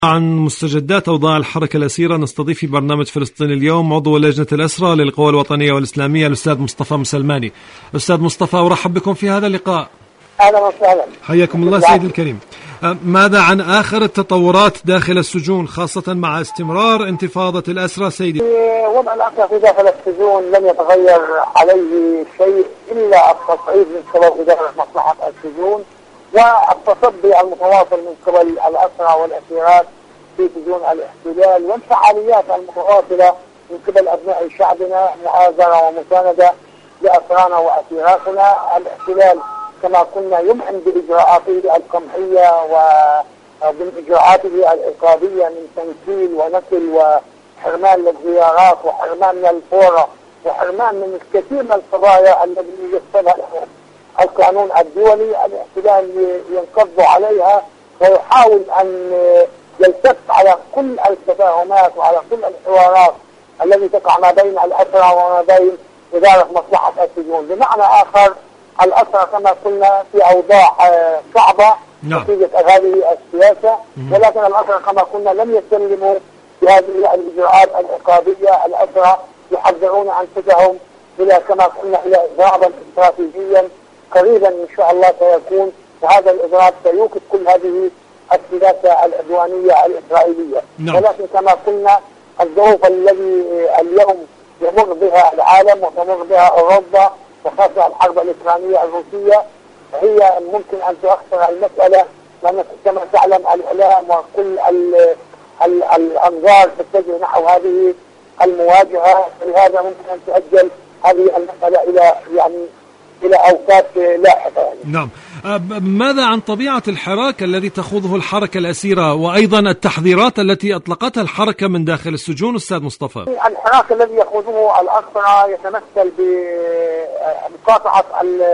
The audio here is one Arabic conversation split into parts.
عن مستجدات أوضاع الحركة الأسيرة نستضيف في برنامج فلسطين اليوم عضو لجنة الأسرى للقوى الوطنية والإسلامية الأستاذ مصطفى مسلماني. أستاذ مصطفى، أرحب بكم في هذا اللقاء. أهلا وسهلا. حياكم الله سيدي الكريم. ماذا عن آخر التطورات داخل السجون خاصة مع استمرار انتفاضة الأسرى سيدي؟ وضع الأسرى في داخل السجون لم يتغير عليه شيء إلا التصعيد من قبل إدارة مصلحة السجون والتصدي المتواصل من قبل الأسرى والأسيرات في سجون الاحتلال والفعاليات المتواصلة من قبل أبناء شعبنا مؤازرة ومساندة لأسرانا وأسيراتنا. الاحتلال كما كنا يمعن بإجراءاته القمعية وبإجراءاته العقابية من تنكيل ونكل وحرمان للزيارات وحرمان من الفورة وحرمان من الكثير من القضايا التي يقتضى القانون الدولي. الاحتلال ينقض عليها ويحاول أن يلتف على كل التفاهمات وعلى كل الحوارات التي تقع ما بين الأسرى وما بين إدارة مصلحة السجون. بمعنى آخر الأسرى كما قلنا في أوضاع صعبة نتيجة هذه السياسة، ولكن الأسرى كما قلنا لم يسلموا بهذه الإجراءات العقابية. الأسرى يحضرون أنفسهم إلى كما قلنا إلى إضرابا استراتيجيا قريبا إن شاء الله سيكون، وهذا الإضراب سيوقف كل هذه السياسة العدوانية الإسرائيلية. ولكن كما قلنا الظروف الذي اليوم يمر بها العالم وتمر بها أوروبا وخاصة الحرب الإوكرانية الروسية هي ممكن أن تؤخر المسألة، لأن كما تعلم الإعلام وكل الأنظار تتجه نحو هذه المواجهة، لهذا ممكن أن تؤجل هذه المسألة إلى أوقات لاحقة يعني. نعم. ماذا عن طبيعة الحراك الذي تخوضه الحركة الأسيرة وأيضا التحذيرات التي أطلقتها الحركة من داخل السجون أستاذ مصطفى؟ الحراك الذي يخوضه الأسرى يتمثل بمقاطعة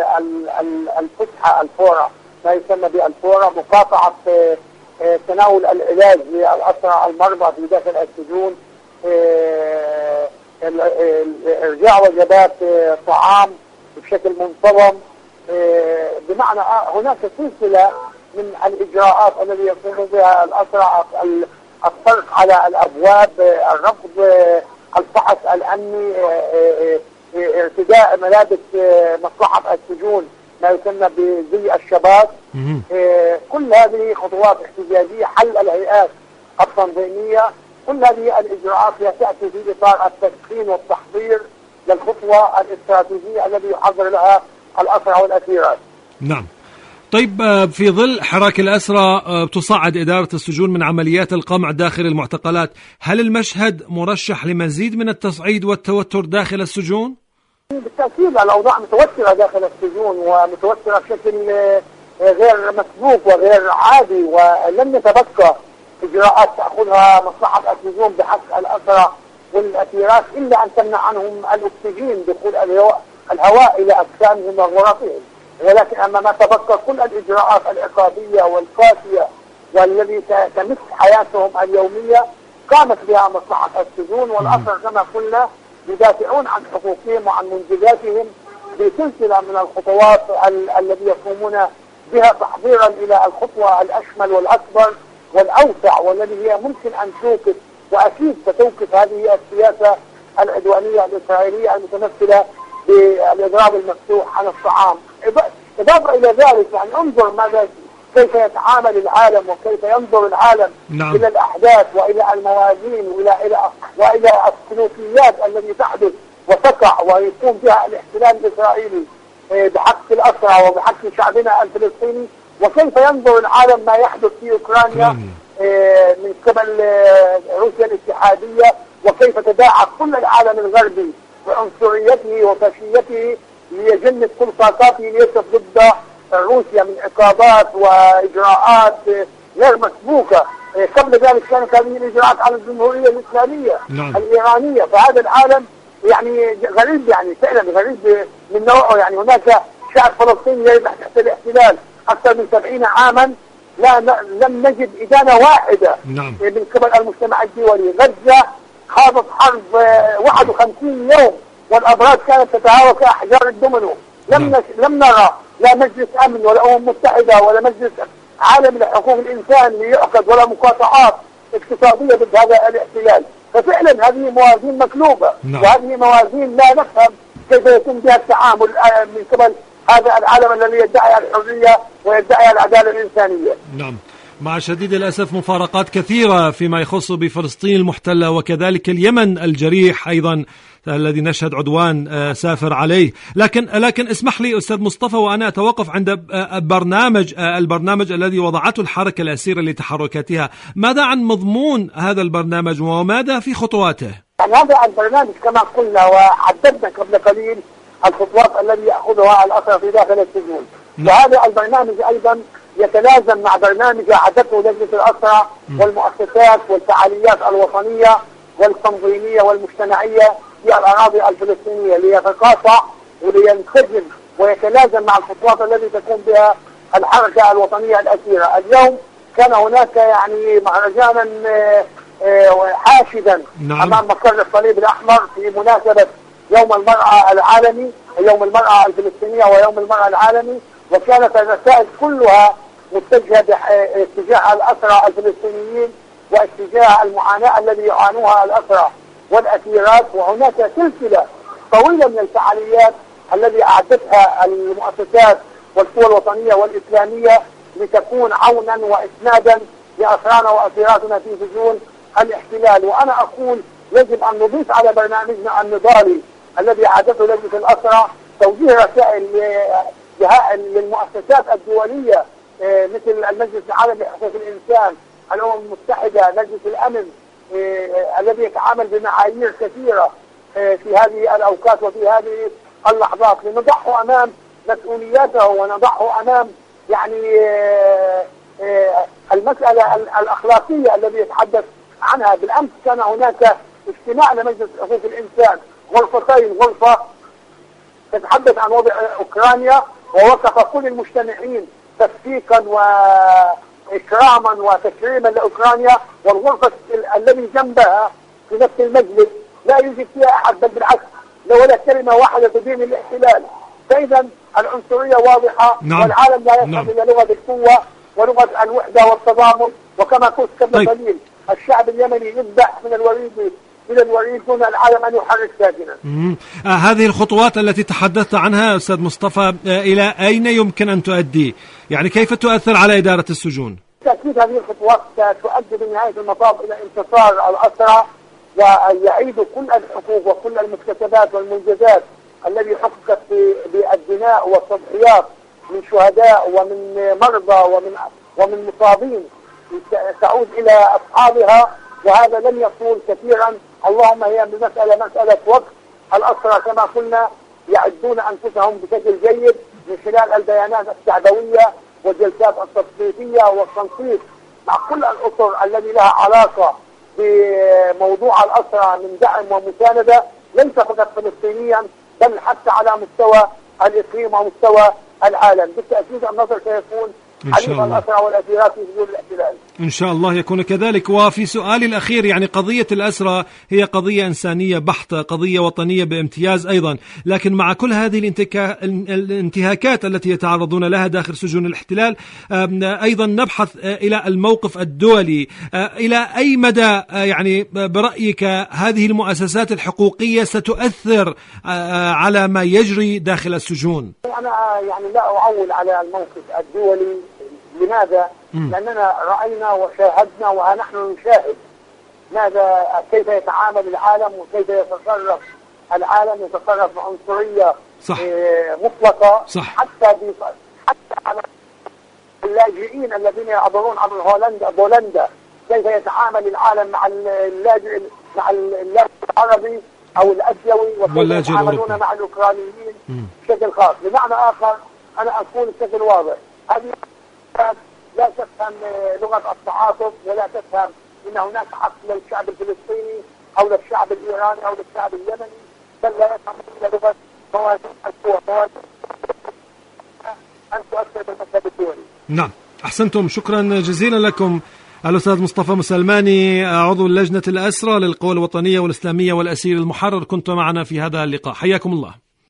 الفسحة الفورة، ما يسمى بالفورة، مقاطعة تناول العلاج للأسرى المرضى في داخل السجون، إرجاع وجبات طعام بشكل منتظم. بمعنى هناك سلسلة من الإجراءات التي يقوم بها الأسرى، الطرق على الأبواب، الرفض الفحص الأمني، ارتداء ملابس مصلحة السجون ما يسمى بزي الشباب. كل هذه خطوات احتجاجية، حل الهيئات التنظيمية، كل هذه الإجراءات تأتي في إطار التسخين والتحضير للخطوة الاستراتيجية التي يحضر لها الأسرى والأسيرات. نعم. طيب، في ظل حراك الأسرى تصعد إدارة السجون من عمليات القمع داخل المعتقلات، هل المشهد مرشح لمزيد من التصعيد والتوتر داخل السجون؟ بالتأكيد الأوضاع متوترة داخل السجون ومتوترة بشكل غير مسبوق وغير عادي، ولن يتبقى إجراءات تأخذها مصلحة السجون بحق الأسرى والأسيرات إلا أن تمنع عنهم الأكسجين دخول الهواء إلى أجسامهم وغرفهم. ولكن أما ما تبقى كل الإجراءات العقابية والقاسية والذي تمس حياتهم اليومية قامت بها مصلحة السجون، والأسرى كما قلنا يدافعون عن حقوقهم وعن منجزاتهم بسلسلة من الخطوات التي يقومون بها تحضيرا إلى الخطوة الأشمل والأكبر والأوسع، والذي هي ممكن أن توقف وأكيد ستوقف هذه السياسة العدوانية الإسرائيلية المتمثلة بالإضراب المفتوح عن الطعام. إضافة إلى ذلك يعني انظر كيف يتعامل العالم وكيف ينظر العالم إلى الأحداث وإلى الموازين وإلى السلوكيات التي تحدث وتقع ويقوم بها الاحتلال الإسرائيلي بحق الأسرى وبحق شعبنا الفلسطيني، وكيف ينظر العالم ما يحدث في أوكرانيا من قبل روسيا الاتحادية، وكيف تداعى كل العالم الغربي بعنصريته وفاشيته ليجند كل طاقاته ليصف ضد روسيا من عقابات وإجراءات غير مسبوقة. قبل ذلك كانت هذه الإجراءات على الجمهورية الإسلامية الإيرانية. فهذا العالم يعني غريب، يعني فعلا غريب من نوعه. يعني هناك شعب فلسطيني يعيش تحت الاحتلال أكثر من 70 عاما، لم نجد إدانة واحدة من قبل المجتمع الدولي. غزة خاضت حرب 51 يوم والأبراج كانت تتهاوى كأحجار الدومينو. لم نرى لا مجلس أمن ولا أمم متحدة ولا مجلس عالم لحقوق الإنسان ليعقد ولا مقاطعات اقتصادية ضد هذا الاحتلال. ففعلا هذه موازين مقلوبة، وهذه موازين لا نفهم كيف يتم بها التعامل من قبل هذا العالم الذي يدعي الحرية ويدعي العدالة الإنسانية. نعم، مع شديد الأسف مفارقات كثيرة فيما يخص بفلسطين المحتلة وكذلك اليمن الجريح أيضا الذي نشهد عدوان سافر عليه. لكن اسمح لي أستاذ مصطفى وأنا أتوقف عند البرنامج الذي وضعته الحركة الأسيرة لتحركاتها. ماذا عن مضمون هذا البرنامج وماذا في خطواته؟ يعني هذا البرنامج كما قلنا وحددنا قبل قليل الخطوات التي يأخذها الأسرى في داخل السجون، وهذا البرنامج أيضا يتلازم مع برنامج أعدته لجنة الأسرى والمؤسسات والفعاليات الوطنية والتنظيمية والمجتمعية في الأراضي الفلسطينية ليتقاطع ولينسجم ويتلازم مع الخطوات التي تقوم بها الحركة الوطنية الأسيرة. اليوم كان هناك يعني مهرجانا حاشدا أمام مقر الصليب الأحمر في مناسبة يوم المرأة العالمي، يوم المرأة الفلسطينية ويوم المرأة العالمي، وكانت الرسائل كلها متجهة اتجاه الأسرى الفلسطينيين واتجاه المعاناة الذي يعانوها الأسرى والأسيرات. وهناك سلسلة طويلة من الفعاليات التي أعدتها المؤسسات والقوى الوطنية والإسلامية لتكون عونا وإسنادا لأسرانا وأسيراتنا في سجون الاحتلال. وأنا أقول يجب أن نضيف على برنامجنا النضالي الذي أعدته لجنة الأسرى توجيه رسائل للمؤسسات الدولية مثل المجلس العالمي لحقوق الإنسان، الأمم المتحدة، مجلس الأمن الذي يتعامل بمعايير كثيرة في هذه الأوقات وفي هذه اللحظات، لنضعه أمام مسؤولياته ونضعه أمام يعني المسألة الأخلاقية الذي يتحدث عنها. بالأمس كان هناك اجتماع لمجلس حقوق الإنسان، غرفتين، غرفة تتحدث عن وضع أوكرانيا ووقف كل المجتمعين تصفيقا وإكراما وتكريما لأوكرانيا، والغرفة الذي جنبها في نفس المجلس لا يوجد فيها أحد، بل بالعكس ولا كلمة واحدة تدين الاحتلال. فإذا العنصرية واضحة. والعالم لا يفهم إلا لغة القوة ولغة الوحدة والتضامن. وكما قلت قبل قليل الشعب اليمني يذبح من الوريد دون العالم أن يحرك ساكنا. هذه الخطوات التي تحدثت عنها أستاذ مصطفى إلى أين يمكن أن تؤدي؟ يعني كيف تؤثر على إدارة السجون؟ بالتأكيد هذه الخطوات ستؤدي بنهاية المطاف إلى انتصار الأسرى ويعيدوا كل الحقوق وكل المكتسبات والمنجزات التي حققت بالدماء والتضحيات من شهداء ومن مرضى ومن مصابين تعود إلى أصحابها. وهذا لن يطول كثيرا، اللهم هي مسألة وقت. الأسرى كما قلنا يعدون أنفسهم بشكل جيد من خلال البيانات الشعبوية والجلسات التثقيفية والتنسيق مع كل الأسر التي لها علاقة بموضوع الأسرى من دعم ومساندة، ليس فقط فلسطينيا بل حتى على مستوى الإقليم ومستوى العالم. بالتأكيد النظر سيكون حليف الأسرى والأسيرات في سجون الاحتلال. إن شاء الله يكون كذلك. وفي سؤالي الأخير، يعني قضية الأسرى هي قضية إنسانية بحتة، قضية وطنية بامتياز أيضا، لكن مع كل هذه الانتهاكات التي يتعرضون لها داخل سجون الاحتلال أيضا نبحث إلى الموقف الدولي. إلى أي مدى يعني برأيك هذه المؤسسات الحقوقية ستؤثر على ما يجري داخل السجون؟ أنا يعني لا أعول على الموقف الدولي. لماذا؟ لأننا رأينا وشاهدنا ونحن نشاهد ماذا كيف يتعامل العالم وكيف يتصرف العالم، يتصرف بعنصرية مطلقة. حتى على اللاجئين الذين يعبرون عبر بولندا كيف يتعامل العالم مع اللاجئ العربي أو الأسيوي وكيف يتعاملون مع الأوكرانيين بشكل خاص. بمعنى آخر أنا أقول بشكل واضح هذه لا تفهم لغة التعاطف ولا تفهم أن هناك حق للشعب الفلسطيني أو للشعب الإيراني أو للشعب اليمني، بل لا يفهم إلا لغة موازين القوى أن تؤثر بالمشهد الدولي. نعم، أحسنتم، شكرا جزيلا لكم الأستاذ مصطفى مسلماني، عضو لجنة الأسرى للقوى الوطنية والإسلامية والأسير المحرر، كنت معنا في هذا اللقاء، حياكم الله.